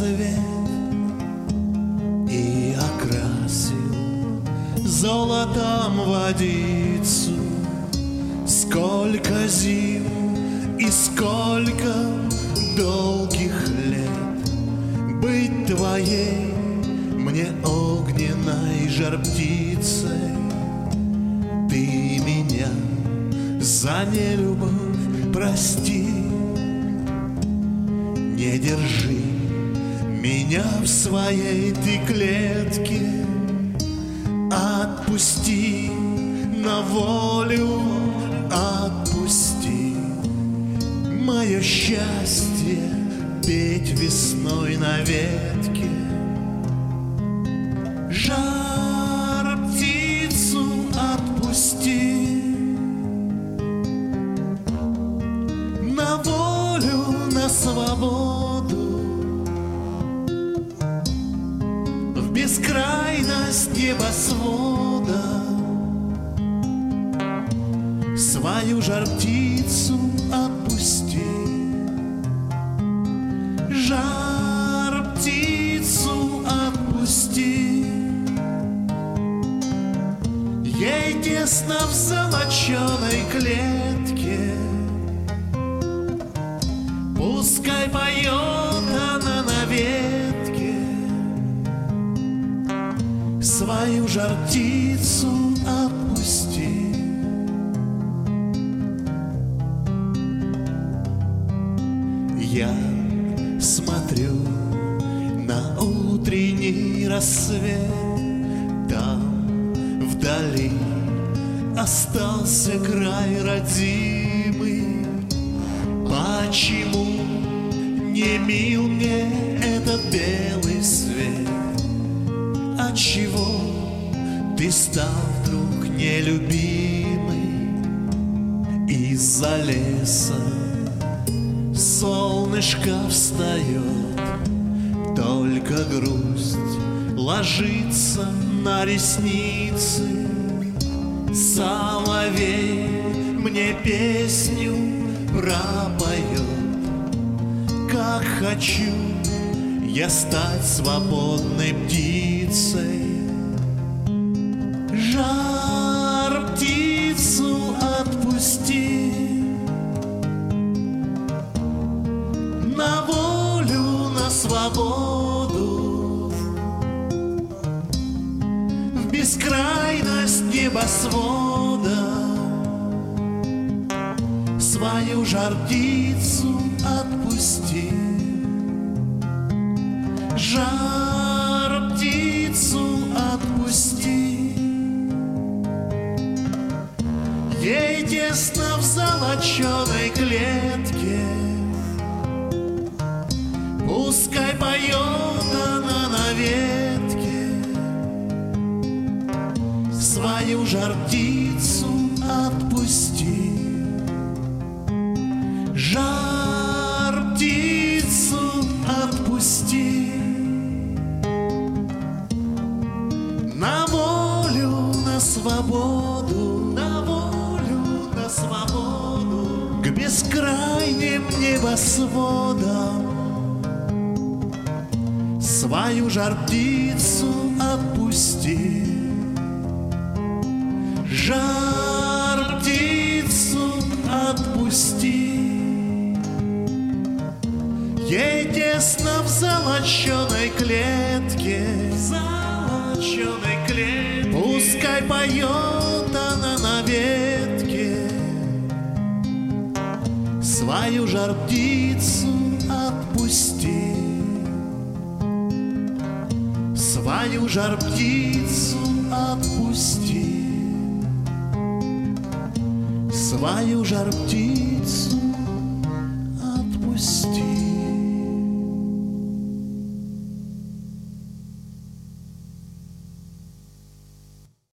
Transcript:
рассвет и окрасил золотом водицу. Сколько зим и сколько долгих лет быть твоей мне огненной жар-птицей. Ты меня за нелюбовь прости, не держи меня в своей ты клетке. Отпусти на волю, отпусти мое счастье петь весной на ветке. Жар-птицу отпусти на волю, на свободу, в бескрайность небосвода. Свою жар-птицу отпусти, жар-птицу отпусти. Ей тесно в золоченой клетке, пускай поет она на ветке. Свою жар-птицу отпусти. Я смотрю на утренний рассвет, там вдали остался край родимый. Почему не мил мне этот белый свет? Отчего ты стал вдруг нелюбимый? Из-за леса солнышко встает, только грусть ложится на ресницы. Соловей мне песню пропоет, как хочу я стать свободной птицей. Жар-птицу отпусти на волю, на свободу, в бескрайность небосвода. Свою жар-птицу отпусти, жар-птицу отпусти. Ей тесно в золоченой клетке, пускай поет она на ветке. Свою жар-птицу отпусти, жар-птицу отпусти. На волю, на свободу, на волю, на свободу, к бескрайним небосводам. Свою жар-птицу отпусти, жар-птицу отпусти. Ей тесно в золоченой клетке, золоченой клетке, пускай поет она на ветке. Свою жар-птицу отпусти, свою жар-птицу отпусти, свою жар-птицу отпусти.